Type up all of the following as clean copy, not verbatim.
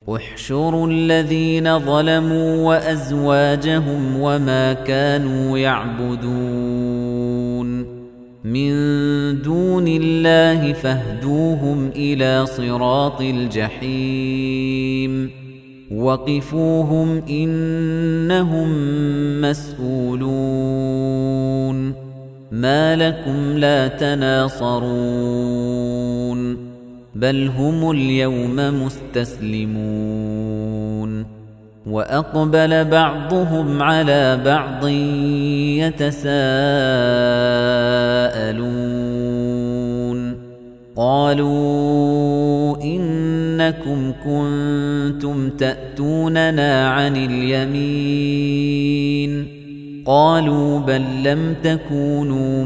احشروا الذين ظلموا وأزواجهم وما كانوا يعبدون من دون الله فاهدوهم إلى صراط الجحيم وقفوهم إنهم مسؤولون ما لكم لا تناصرون بل هم اليوم مستسلمون وأقبل بعضهم على بعض يتساءلون قالوا إنكم كنتم تأتوننا عن اليمين قالوا بل لم تكونوا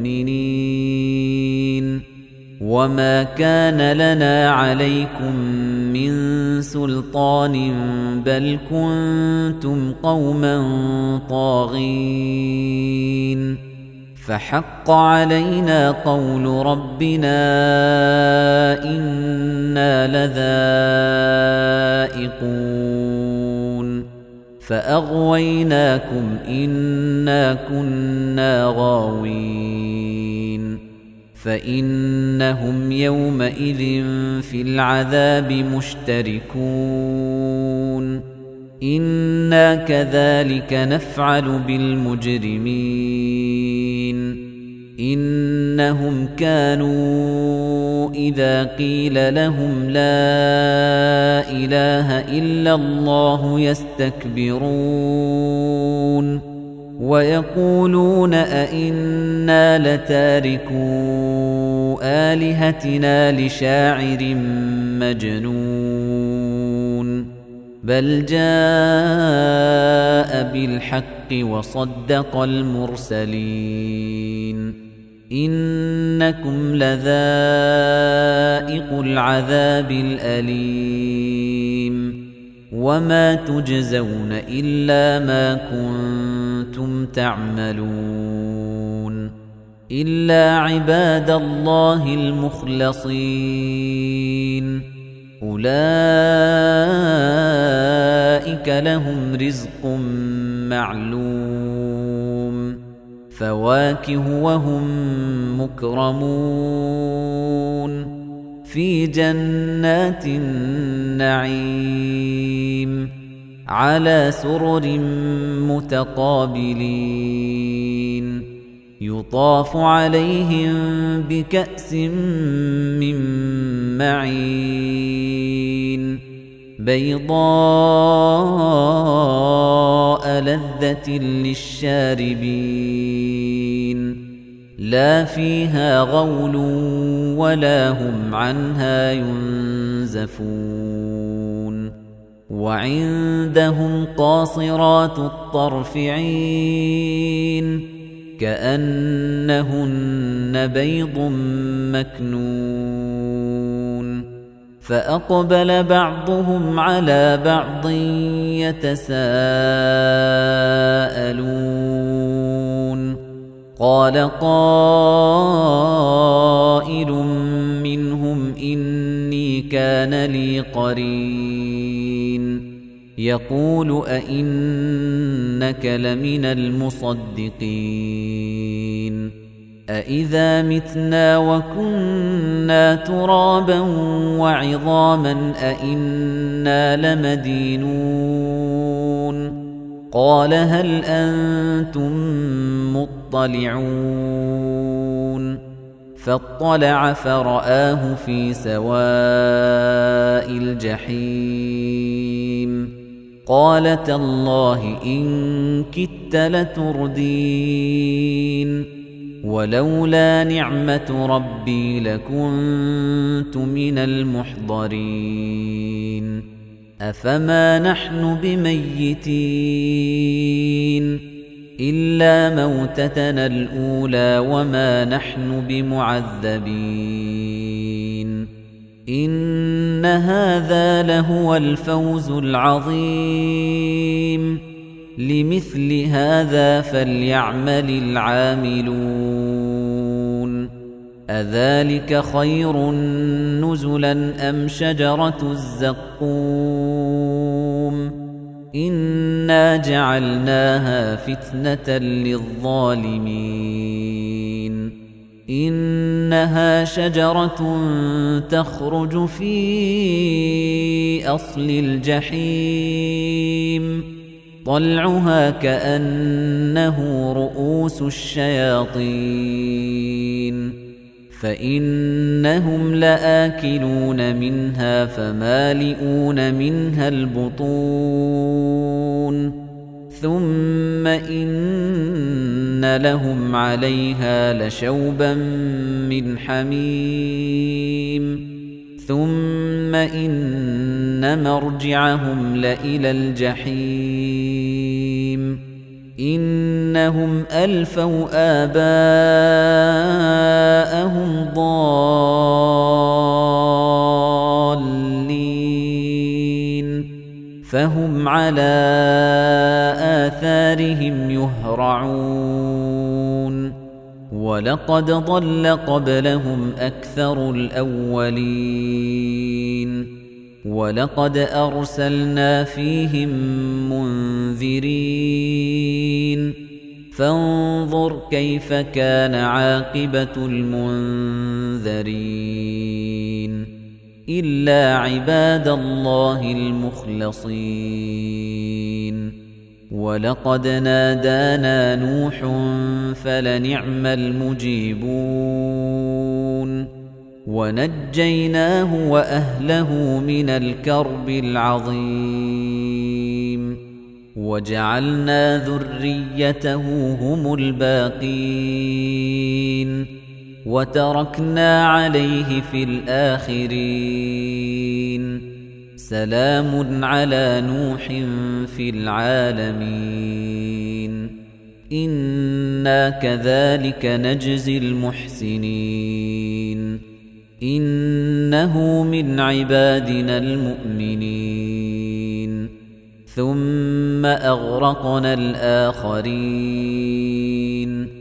مؤمنين وما كان لنا عليكم من سلطان بل كنتم قوما طاغين فحق علينا قول ربنا إنا لذائقون فأغويناكم إنا كنا غاوين فإنهم يومئذ في العذاب مشتركون إنا كذلك نفعل بالمجرمين إنهم كانوا إذا قيل لهم لا إله إلا الله يستكبرون ويقولون أئنا لتاركو آلهتنا لشاعر مجنون بل جاء بالحق وصدق المرسلين إنكم لذائق العذاب الأليم وما تجزون إلا ما كنتم تعملون إلا عباد الله المخلصين أولئك لهم رزق معلوم فواكه وهم مكرمون في جنات النعيم على سرر متقابلين يطاف عليهم بكأس من معين بيضاء لذة للشاربين لا فيها غول ولا هم عنها ينزفون وعندهم قاصرات الطرف عين كأنهن بيض مكنون فأقبل بعضهم على بعض يتساءلون قال قائل منهم إني كان لي قرين يقول أئنك لمن المصدقين أإذا متنا وكنا ترابا وعظاما أئنا لمدينون قال هل أنتم مطلعون فاطلع فرآه في سواء الجحيم قال تالله إن كدت لتردين ولولا نعمة ربي لكنت من المحضرين أفما نحن بميتين إلا موتتنا الأولى وما نحن بمعذبين إن هذا لهو الفوز العظيم لمثل هذا فليعمل العاملون أذلك خير نزلا أم شجرة الزقوم إنا جعلناها فتنة للظالمين إنها شجرة تخرج في أصل الجحيم طلعها كأنه رؤوس الشياطين فإنهم لآكلون منها فمالئون منها البطون ثم إن لهم عليها لشوبا من حميم ثم إن مرجعهم لإلى الجحيم إنهم ألفوا آباءهم ضالين فهم على آثارهم يهرعون ولقد ضل قبلهم أكثر الأولين ولقد أرسلنا فيهم منذرين فانظر كيف كان عاقبة المنذرين إلا عباد الله المخلصين ولقد نادانا نوح فلنعم المجيبون ونجيناه وأهله من الكرب العظيم وجعلنا ذريته هم الباقين وتركنا عليه في الآخرين سلام على نوح في العالمين إنا كذلك نجزي المحسنين إنه من عبادنا المؤمنين ثم أغرقنا الآخرين